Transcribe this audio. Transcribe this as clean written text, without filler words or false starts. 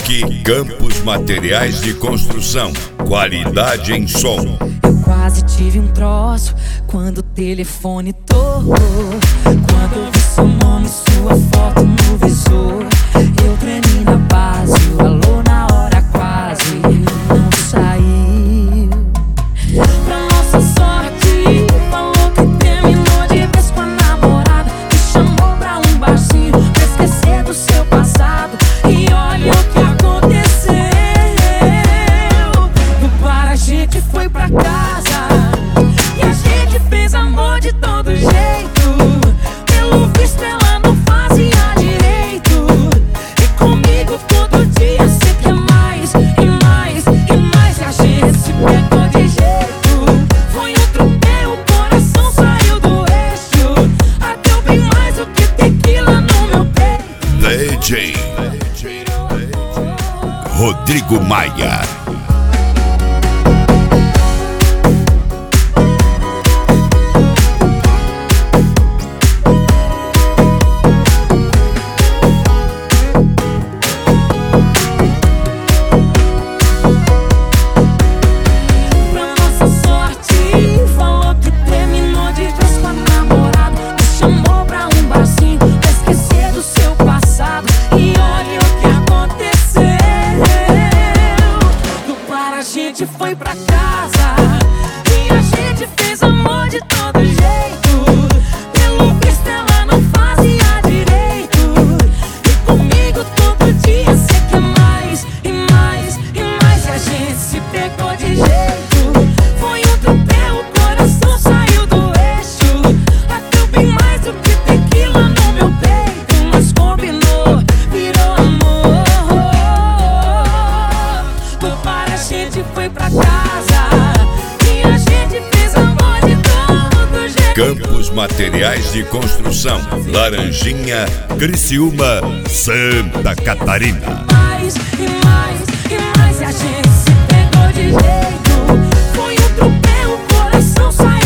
Toque Campos Materiais de Construção. Qualidade em som. Eu quase tive um troço quando o telefone tocou. Quando eu vi seu nome e sua foto no visor, eu tremi na base, o alô na hora quase não saiu. Pra nossa sorte, falou que terminou de vez com a namorada. Me chamou pra um barzinho pra esquecer do seu passado. E olha o que aconteceu. Do bar a gente foi pra casa e a gente fez amor de todo jeito. Pelo visto ela não fazia direito. E comigo todo dia se quer mais e mais e mais. E a gente se pegou de jeito. Foi outro pé, o coração saiu do eixo. Até bem mais do que tequila no meu peito. DJ Rodrigo Maia. Pra nossa sorte, falou que terminou de vez com a namorada. Me chamou pra um barzinho pra esquecer do seu passado. E olha o que aconteceu. Do bar a gente foi pra casa e a gente fez amor de todo jeito. Pelo visto ela não fazia direito. E comigo todo dia cê quer mais e mais e mais. E a gente se pegou de jeito. Foi outro pé, o coração saiu do eixo. Até bem mais do que tequila no meu peito. Mas combinou, virou amor. Do bar a gente foi pra casa e a gente fez amor de todo jeito. Campos Materiais de Construção. Laranjinha, Criciúma, Santa Catarina. Mais e mais e mais. E a gente se pegou de jeito. Foi outro pé, o coração saiu